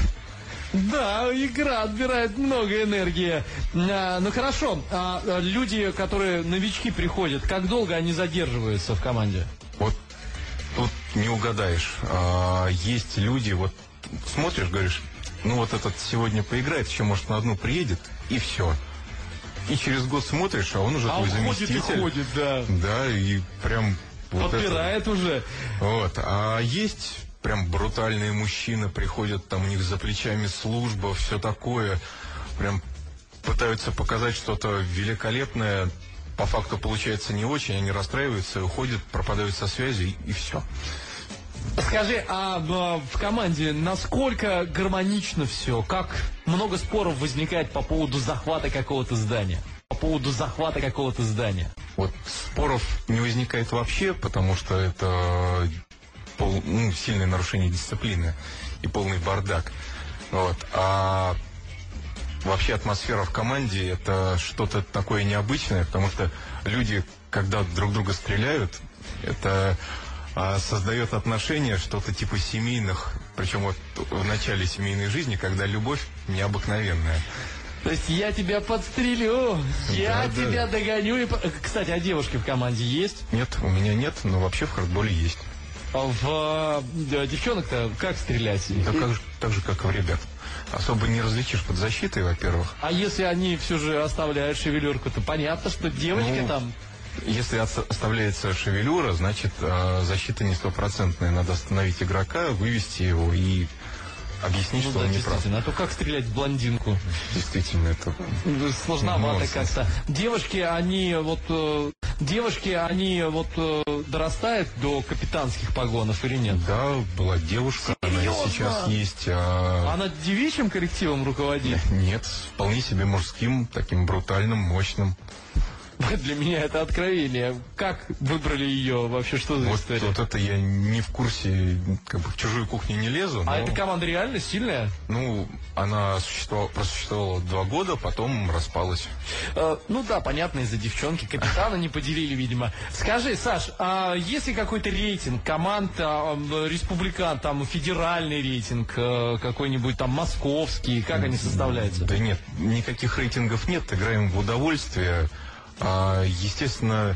Да, игра отбирает много энергии. А, ну хорошо, а, люди, которые новички приходят, как долго они задерживаются в команде? Вот тут не угадаешь. А, есть люди, вот смотришь, говоришь: ну вот этот сегодня поиграет, еще может на одну приедет, и все. И через год смотришь, а он уже а твой он заместитель. Ходит и ходит, да. Да, и прям... Вот подбирает это. Уже. Вот, а есть... Прям брутальные мужчины приходят, там у них за плечами служба, все такое. Прям пытаются показать что-то великолепное. По факту получается не очень, они расстраиваются, уходят, пропадают со связи, и, и все. Скажи, а в команде насколько гармонично все? Как много споров возникает по поводу захвата какого-то здания? По поводу захвата какого-то здания? Вот споров не возникает вообще, потому что это... Пол, ну, сильное нарушение дисциплины и полный бардак. Вот. А вообще атмосфера в команде — это что-то такое необычное, потому что люди, когда друг друга стреляют, это а, создает отношения что-то типа семейных, причем вот в начале семейной жизни, когда любовь необыкновенная. То есть я тебя подстрелю, я да, тебя да. догоню. И... Кстати, а девушки в команде есть? Нет, у меня нет, но вообще в хардболе есть. В э, девчонок-то как стрелять? Да как, так же, как и в ребят. Особо не различишь под защитой, во-первых. А если они все же оставляют шевелюрку, то понятно, что девочки ну, там... Если оставляется шевелюра, значит э, защита не стопроцентная. Надо остановить игрока, вывести его и объяснить, ну, что да, он не прав. А то как стрелять в блондинку? Действительно, это сложновато нонсенс. как-то. Девушки, они вот... девушки, они вот э, дорастают до капитанских погонов или нет? Да, была девушка, она и Серьезно? сейчас есть. А... Она девичьим коллективом руководит? Нет, вполне себе мужским, таким брутальным, мощным. Для меня это откровение. Как выбрали ее вообще, что за Вот, история? вот это я не в курсе, как бы в чужую кухню не лезу. А но, эта команда реально сильная? Ну, она существовала, просуществовала два года, потом распалась. Э, ну да, понятно, из-за девчонки. Капитана не поделили, видимо. Скажи, Саш, а есть ли какой-то рейтинг команд, а, республикан, там, федеральный рейтинг, э, какой-нибудь там московский? Как они составляются? Да нет, никаких рейтингов нет, играем в удовольствие. А, естественно,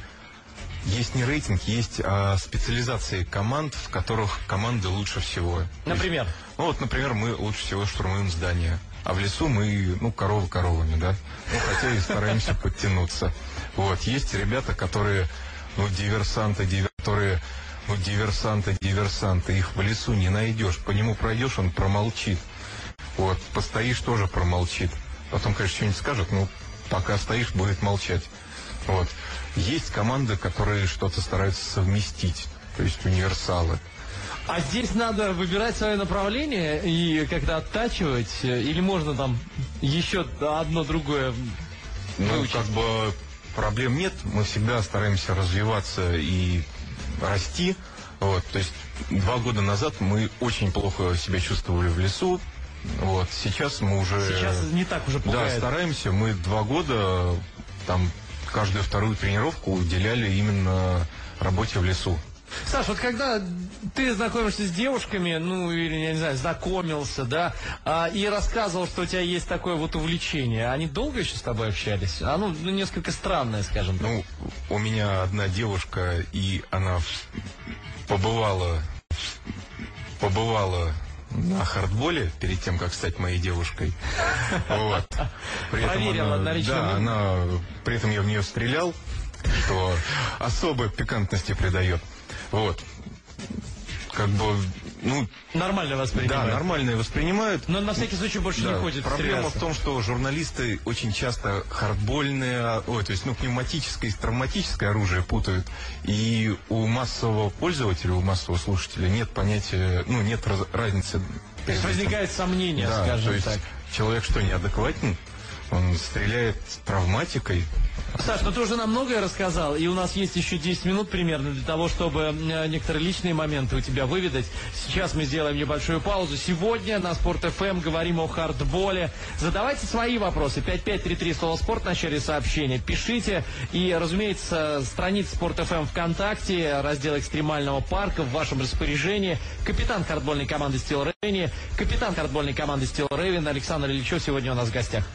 есть не рейтинг, есть а, специализации команд, в которых команды лучше всего. Например? Есть, ну вот, например, мы лучше всего штурмуем здания, а в лесу мы, ну, коровы коровами, да? Ну, хотя и стараемся подтянуться. Вот, есть ребята, которые, ну, диверсанты, дивер... которые, ну, диверсанты, диверсанты, их в лесу не найдешь, по нему пройдешь, он промолчит. Вот, постоишь, тоже промолчит. Потом, конечно, что-нибудь скажет, ну, пока стоишь, будет молчать. Вот. Есть команды, которые что-то стараются совместить, то есть универсалы. А здесь надо выбирать свое направление и как-то оттачивать, или можно там еще одно другое Ну, выучить? как бы проблем нет, мы всегда стараемся развиваться и расти. Вот. То есть два года назад мы очень плохо себя чувствовали в лесу. Вот. Сейчас мы уже... Сейчас не так уже пугает. Да, стараемся. Мы два года там каждую вторую тренировку уделяли именно работе в лесу. Саш, вот когда ты знакомишься с девушками, ну, или, я не знаю, знакомился, да, а, и рассказывал, что у тебя есть такое вот увлечение, они долго еще с тобой общались? А, ну, ну, несколько странное, скажем так. Ну, у меня одна девушка, и она побывала, побывала на хардболе перед тем, как стать моей девушкой. Вот. При этом Проверила она, на личном да, уровне. она, при этом я в нее стрелял, что особой пикантности придает. Вот. Как бы, ну, Нормально да, воспринимают. нормально и воспринимают. Но на всякий случай больше Да, не ходит проблема стреляться. в том, что журналисты очень часто хардбольное, ой, то есть, ну, пневматическое и травматическое оружие путают. И у массового пользователя, у массового слушателя нет понятия, ну, нет раз- разницы. То есть возникает сомнение, Да, скажем то есть так. человек что, неадекватен? Он стреляет травматикой. Саш, ну ты уже нам многое рассказал, и у нас есть еще десять минут примерно для того, чтобы э, некоторые личные моменты у тебя выведать. Сейчас мы сделаем небольшую паузу. Сегодня на Спорт эф эм говорим о хардболе. Задавайте свои вопросы. пять пять три три слово «Спорт» в начале сообщения. Пишите. И, разумеется, страница Спорт эф эм ВКонтакте, раздел экстремального парка в вашем распоряжении. Капитан хардбольной команды Steel Raven, капитан хардбольной команды Steel Raven Александр Ильичев сегодня у нас в гостях.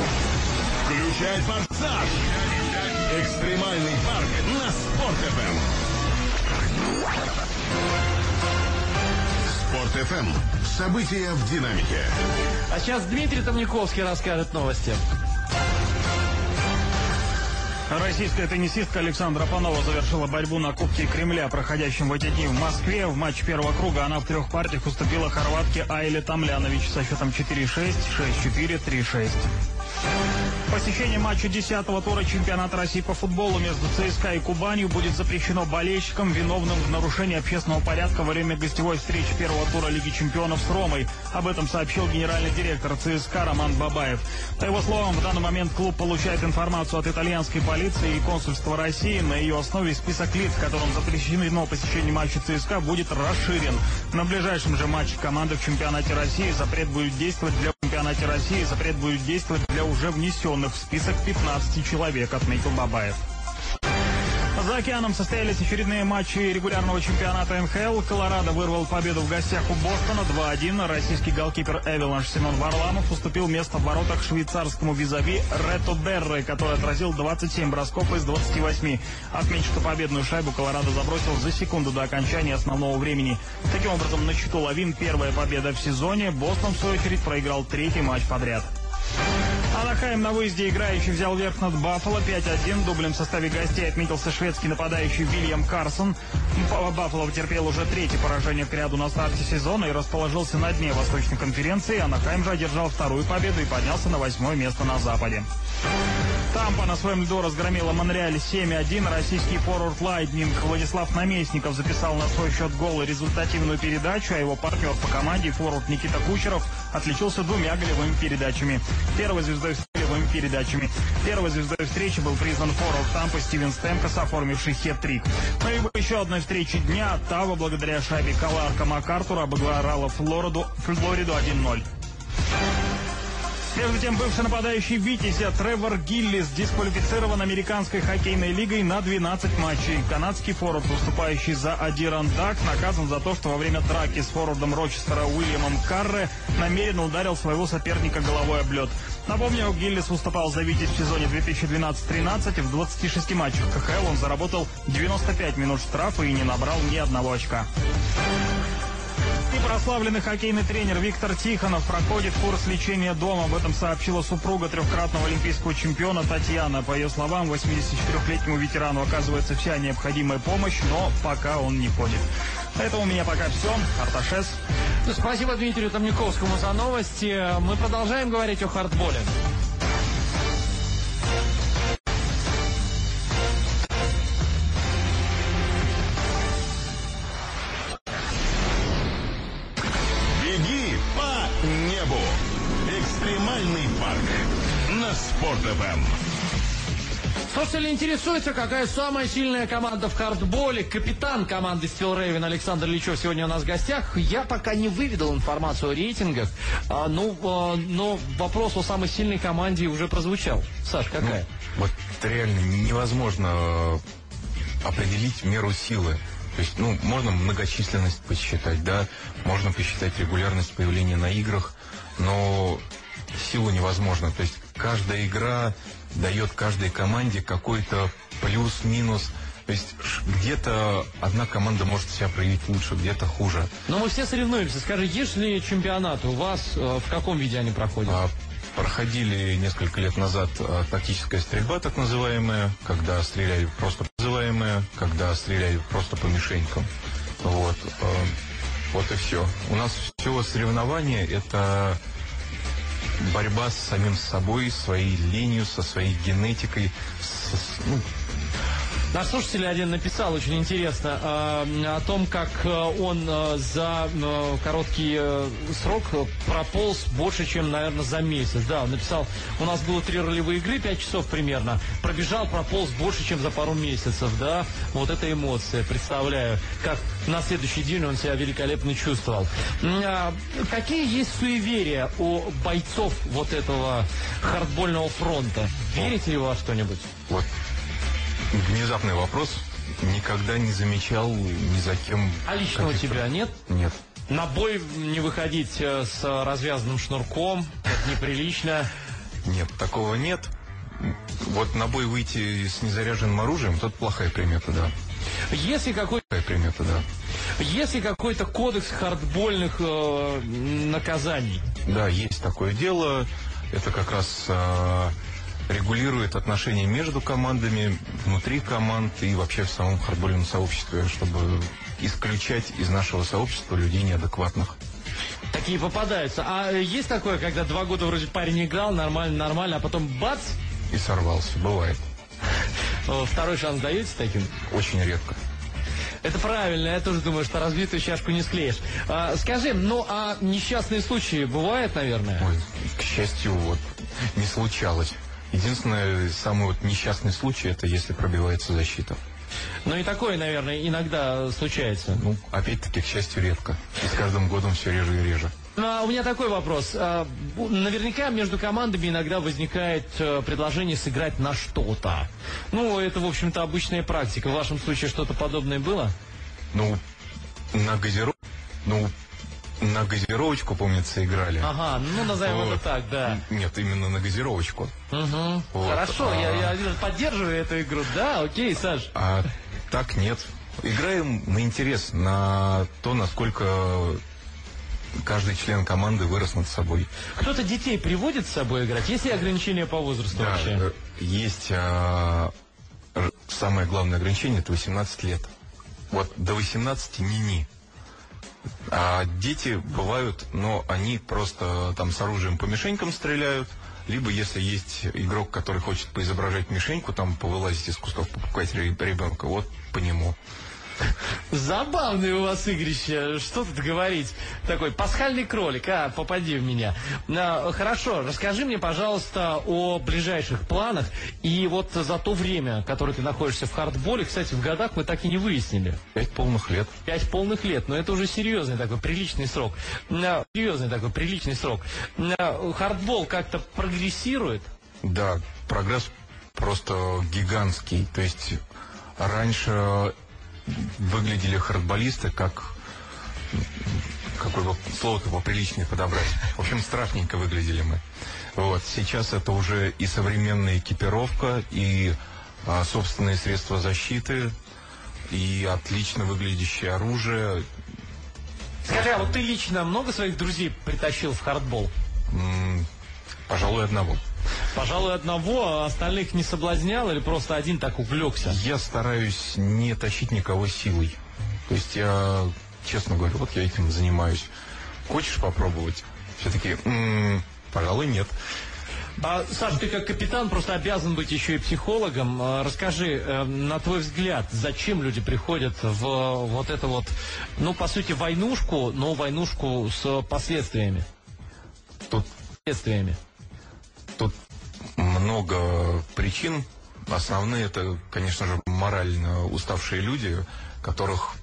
Включай форсаж. Экстремальный парк на Спорт эф эм. Спорт эф эм. События в динамике. А сейчас Дмитрий Тамниковский расскажет новости. Российская теннисистка Александра Панова завершила борьбу на Кубке Кремля, проходящем в эти дни в Москве. В матче первого круга она в трех партиях уступила хорватке Айле Тамлянович со счетом четыре шесть, шесть четыре, три шесть. Посещение матча десятого тура чемпионата России по футболу между ЦСКА и Кубанью будет запрещено болельщикам, виновным в нарушении общественного порядка во время гостевой встречи первого тура Лиги чемпионов с Ромой. Об этом сообщил генеральный директор ЦСКА Роман Бабаев. По его словам, в данный момент клуб получает информацию от итальянской полиции и консульства России. На ее основе список лиц, которым запрещено посещение матча ЦСКА, будет расширен. На ближайшем же матче команды в чемпионате России запрет будет действовать для чемпионате России запрет будет действовать для уже внесенных в список пятнадцати человек, отметил Бабаев. За океаном состоялись очередные матчи регулярного чемпионата эн ха эл. Колорадо вырвал победу в гостях у Бостона два один. Российский голкипер Эвеланш Семен Варламов уступил место в воротах швейцарскому визави Ретто Дерре, который отразил двадцать семь бросков из двадцати восьми. Отмечу, что победную шайбу Колорадо забросил за секунду до окончания основного времени. Таким образом, на счету Лавин первая победа в сезоне. Бостон, в свою очередь, проиграл третий матч подряд. Анахайм на выезде играющий взял верх над Баффало пять один. Дублем в составе гостей отметился шведский нападающий Вильям Карсон. Баффало потерпел уже третье поражение к ряду на старте сезона и расположился на дне Восточной конференции. Анахайм же одержал вторую победу и поднялся на восьмое место на Западе. Тампа на своем льду разгромила Монреаль семь один. Российский форвард Лайтнинг Владислав Наместников записал на свой счет гол и результативную передачу, а его партнер по команде, форвард Никита Кучеров, отличился двумя голевыми передачами. Первой звездой голевыми передачами. Первой звездой встречи был признан форвард Тампы Стивен Стэнкос, оформивший хет-трик. Ну и еще одной встречи дня. Оттава благодаря шайбе Каларка МакАртура обыграла Флориду, Флориду один ноль. Между тем, бывший нападающий «Витязя» Тревор Гиллис дисквалифицирован американской хоккейной лигой на двенадцать матчей. Канадский форвард, выступающий за Адирандак, наказан за то, что во время драки с форвардом Рочестера Уильямом Карре намеренно ударил своего соперника головой об лед. Напомню, Гиллис выступал за «Витязь» в сезоне две тысячи двенадцать-тринадцать. В двадцати шести матчах ка ха эл он заработал девяносто пять минут штрафа и не набрал ни одного очка. И прославленный хоккейный тренер Виктор Тихонов проходит курс лечения дома. Об этом сообщила супруга трехкратного олимпийского чемпиона Татьяна. По ее словам, восьмидесятичетырёхлетнему ветерану оказывается вся необходимая помощь, но пока он не ходит. На этом у меня пока все. Арташес. Спасибо Дмитрию Тамниковскому за новости. Мы продолжаем говорить о хардболе. Экстремальный парк на Спорт-ФМ. Слушатели интересуются, какая самая сильная команда в хардболе. Капитан команды Steel Raven Александр Личев сегодня у нас в гостях. Я пока не выведал информацию о рейтингах, а, ну, а, но вопрос о самой сильной команде уже прозвучал. Саш, какая? Ну, вот реально невозможно определить меру силы. То есть, ну, можно многочисленность посчитать, да, можно посчитать регулярность появления на играх, но силу невозможно. То есть каждая игра дает каждой команде какой-то плюс-минус. То есть где-то одна команда может себя проявить лучше, где-то хуже. Но мы все соревнуемся. Скажи, есть ли чемпионаты у вас, в каком виде они проходят? А, проходили несколько лет назад а, тактическая стрельба, так называемая, когда стреляли просто называемая, когда стреляли просто по мишенькам. Вот, а, вот и все. У нас все соревнования — это борьба с самим собой, своей ленью, со своей генетикой. С, ну, Наш слушатель один написал очень интересно э, о том, как э, он э, за э, короткий э, срок прополз больше, чем, наверное, за месяц. Да, он написал, у нас было три ролевые игры, пять часов примерно. Пробежал, прополз больше, чем за пару месяцев, да. Вот это эмоция, представляю, как на следующий день он себя великолепно чувствовал. А, какие есть суеверия у бойцов вот этого хардбольного фронта? Верите ли вы во что-нибудь? Вот. Внезапный вопрос. Никогда не замечал ни за кем. А лично у тебя нет? Нет. На бой не выходить с развязанным шнурком, это неприлично. Нет, такого нет. Вот на бой выйти с незаряженным оружием, тут плохая примета, да. Если какой-то Плохая примета, да. Если какой-то кодекс хардбольных э, наказаний. Да, есть такое дело. Это как раз э, регулирует отношения между командами, внутри команд и вообще в самом хардбольном сообществе, чтобы исключать из нашего сообщества людей неадекватных. Такие попадаются. А есть такое, когда два года вроде парень играл, нормально, нормально, а потом бац! И сорвался. Бывает. Второй шанс даете таким? Очень редко. Это правильно, я тоже думаю, что разбитую чашку не склеишь. А, скажи, ну а несчастные случаи бывают, наверное? Ой, к счастью, вот не случалось. Единственное, самый вот несчастный случай, это если пробивается защита. Ну и такое, наверное, иногда случается. Ну, опять-таки, к счастью, редко. И с каждым годом все реже и реже. А у меня такой вопрос. А, наверняка между командами иногда возникает а, предложение сыграть на что-то. Ну, это, в общем-то, обычная практика. В вашем случае что-то подобное было? Ну, на газировку, ну, на газировочку, помнится, играли. Ага, ну, назовем вот. это так, да. Нет, именно на газировочку. Угу. Вот. Хорошо, а... я, я поддерживаю эту игру. Да, окей, Саш. А так нет. Играем на интерес, на то, насколько каждый член команды вырос над собой. Кто-то детей приводит с собой играть? Есть ли ограничения по возрасту Да, вообще? есть а, самое главное ограничение, это восемнадцать лет. Вот до восемнадцати ни-ни. А дети бывают, но они просто там с оружием по мишенькам стреляют, Либо, если есть игрок, который хочет поизображать мишеньку, там повылазить из кустов, попугать ребенка, вот по нему. Забавное у вас игрище, что тут говорить. Такой пасхальный кролик, а, попади в меня. А, хорошо, расскажи мне, пожалуйста, о ближайших планах. И вот за то время, которое ты находишься в хардболе, кстати, в годах мы так и не выяснили. Пять полных лет. Пять полных лет, но это уже серьезный такой приличный срок. А, серьезный такой приличный срок. А, хардбол как-то прогрессирует? Да, прогресс просто гигантский. То есть раньше выглядели хардболисты как... Какое бы слово-то поприличнее подобрать. В общем, страшненько выглядели мы. Вот. Сейчас это уже и современная экипировка, и а, собственные средства защиты, и отлично выглядящее оружие. Скажи, а вот ты лично много своих друзей притащил в хардбол? М-м, пожалуй, одного. Пожалуй, одного, а остальных не соблазнял или просто один так увлекся? Я стараюсь не тащить никого силой. То есть я, честно говорю, вот я этим занимаюсь. Хочешь попробовать? Все-таки, м-м, пожалуй, нет. А, Саш, ты как капитан просто обязан быть еще и психологом. А, расскажи, э, на твой взгляд, зачем люди приходят в вот это вот, ну, по сути, войнушку, но войнушку с последствиями? Тут... Последствиями. Тут много причин. Основные это, конечно же, морально уставшие люди, которых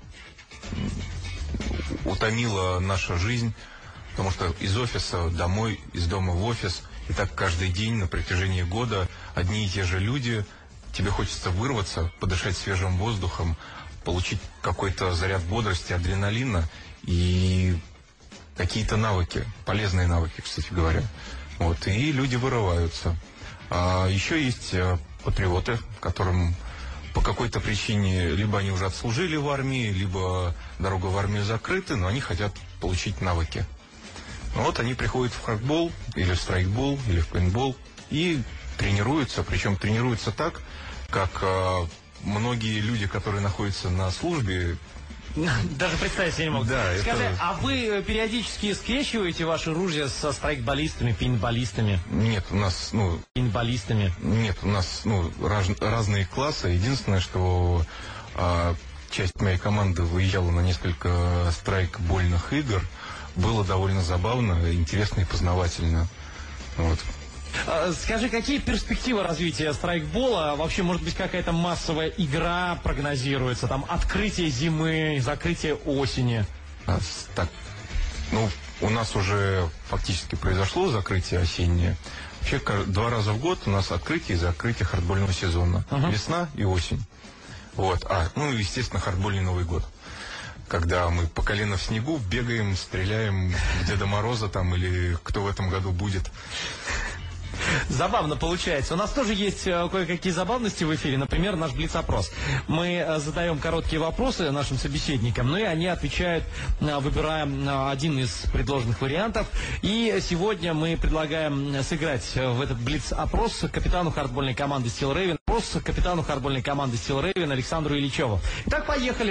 утомила наша жизнь, потому что из офиса домой, из дома в офис, и так каждый день на протяжении года одни и те же люди. Тебе хочется вырваться, подышать свежим воздухом, получить какой-то заряд бодрости, адреналина и какие-то навыки, полезные навыки, кстати говоря. Вот, и люди вырываются. А еще есть патриоты, которым по какой-то причине либо они уже отслужили в армии, либо дорога в армию закрыта, но они хотят получить навыки. Вот они приходят в хардбол, или в страйкбол, или в пейнтбол и тренируются, причем тренируются так, как э, многие люди, которые находятся на службе. Даже представить себе не могу. Да, Скажи, это... а вы периодически скрещиваете ваши ружья со страйкболистами, пейнтболистами? Нет, у нас, ну... Пейнтболистами? Нет, у нас, ну, раз, разные классы. Единственное, что а, часть моей команды выезжала на несколько страйкбольных игр. Было довольно забавно, интересно и познавательно. Вот. Скажи, какие перспективы развития страйкбола? Вообще, может быть, какая-то массовая игра прогнозируется? Там открытие зимы, закрытие осени? А, так, ну, у нас уже фактически произошло закрытие осеннее. Вообще, два раза в год у нас открытие и закрытие хардбольного сезона. Uh-huh. Весна и осень. Вот. А, ну, естественно, хардбольный Новый год. Когда мы по колено в снегу бегаем, стреляем в Деда Мороза там или кто в этом году будет. Забавно получается. У нас тоже есть кое-какие забавности в эфире. Например, наш блиц-опрос. Мы задаем короткие вопросы нашим собеседникам, ну и они отвечают, выбирая один из предложенных вариантов. И сегодня мы предлагаем сыграть в этот блиц-опрос капитану хардбольной команды Steel Raven. Опрос капитану хардбольной команды Steel Raven Александру Ильичеву. Итак, поехали.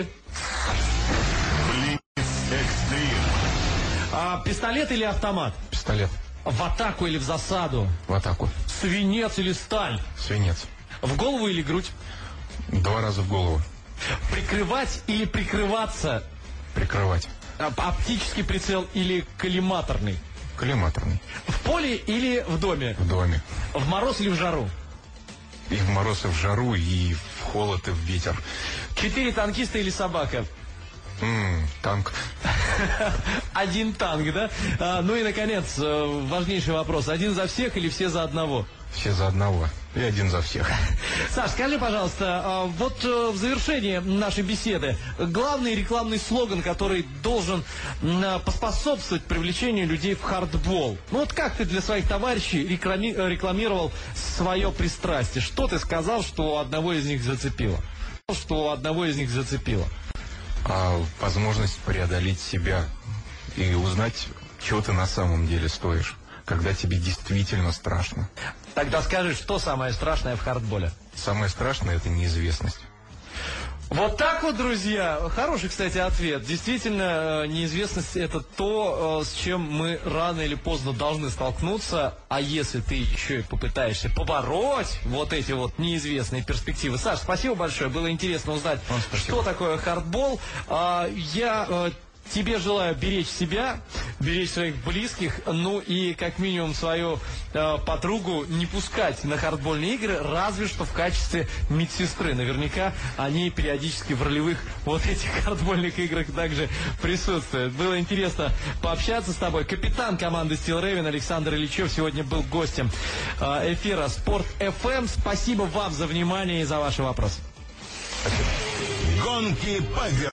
Блиц-экстрим. А, пистолет или автомат? Пистолет. В атаку или в засаду? В атаку. Свинец или сталь? Свинец. В голову или грудь? Два раза в голову. Прикрывать или прикрываться? Прикрывать. Оптический прицел или коллиматорный? Коллиматорный. В поле или в доме? В доме. В мороз или в жару? И в мороз, и в жару, и в холод, и в ветер. Четыре танкиста или собака? М-м, танк. Один танк, да? А, ну и, наконец, важнейший вопрос. Один за всех или все за одного? Все за одного. И один за всех. Саш, скажи, пожалуйста, вот в завершении нашей беседы главный рекламный слоган, который должен поспособствовать привлечению людей в хардбол. Ну вот как ты для своих товарищей реклами... рекламировал свое пристрастие? Что ты сказал, что одного из них зацепило? Что одного из них зацепило? А возможность преодолеть себя и узнать, чего ты на самом деле стоишь, когда тебе действительно страшно. Тогда скажи, что самое страшное в хардболе? Самое страшное – это неизвестность. Вот так вот, друзья. Хороший, кстати, ответ. Действительно, неизвестность — это то, с чем мы рано или поздно должны столкнуться. А если ты еще и попытаешься побороть вот эти вот неизвестные перспективы. Саш, спасибо большое. Было интересно узнать, что такое хардбол. Я... Тебе желаю беречь себя, беречь своих близких, ну и как минимум свою э, подругу не пускать на хардбольные игры, разве что в качестве медсестры. Наверняка они периодически в ролевых вот этих хардбольных играх также присутствуют. Было интересно пообщаться с тобой. Капитан команды Steel Raven Александр Ильичев сегодня был гостем э, эфира Спорт эф эм. Спасибо вам за внимание и за ваши вопросы. Гонки по